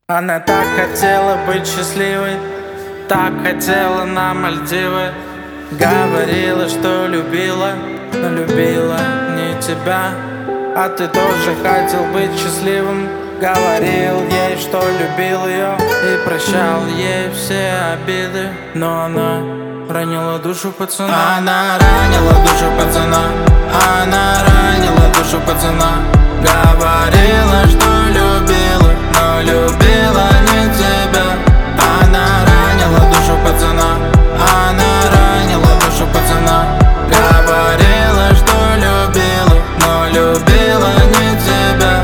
Она так хотела быть счастливой, так хотела на Мальдивы. Говорила, что любила, но любила не тебя. А ты тоже хотел быть счастливым. Говорил ей, что любил ее и прощал ей все обиды. Но она ранила душу пацана. Она ранила душу пацана. Она ранила душу пацана. Говорила, что любила, но любила не тебя. Она ранила душу пацана. Она ранила душу пацана. Говорила, что любила, но любила не тебя.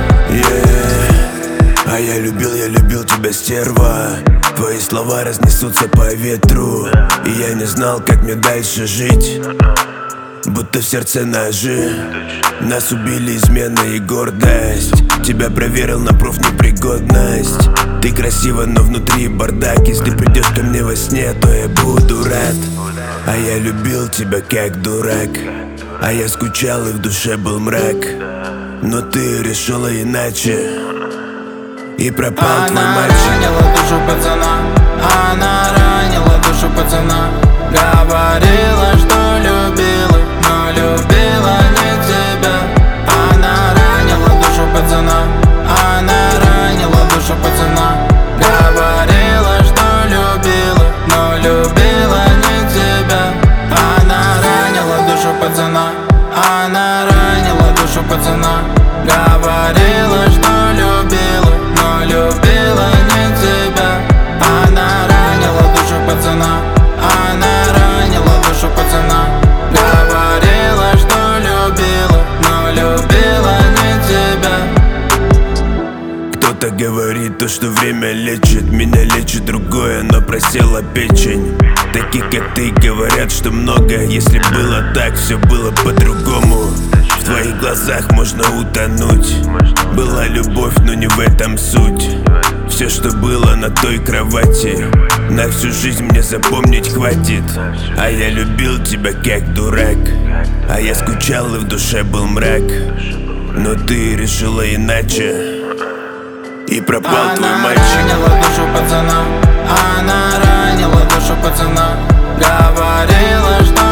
А я любил тебя, стерва. Твои слова разнесутся по ветру, и я не знал, как мне дальше жить. Будто в сердце ножи. Нас убили измены и гордость. Тебя проверил на профнепригодность. Ты красива, но внутри бардак. Если придешь ко мне во сне, то я буду рад. А я любил тебя как дурак. А я скучал и в душе был мрак. Но ты решила иначе, и пропал твой мальчик. Она ранила душу пацана. Она ранила душу пацана. Говорила, что любила, но любила не тебя. Она ранила душу пацана. Она ранила душу пацана. Говорила, что любила, но любила не тебя. Она ранила душу пацана. Она ранила душу пацана. Говорила, что любила, но любила не тебя. Она ранила душу пацана. Она ранила душу пацана. Говорила, что любила, но любила не тебя. Кто-то говорит то, что время лечит. Меня лечит другое, но просела печень. Таких, как ты, говорят, что много. Если было так, все было по-другому. В твоих глазах можно утонуть. Была любовь, но не в этом суть. Все, что было на той кровати, на всю жизнь мне запомнить хватит. А я любил тебя как дурак. А я скучал и в душе был мрак. Но ты решила иначе, и пропал твой мальчик. Она ранила душу пацана. Она ранила душу пацана. Говорила, что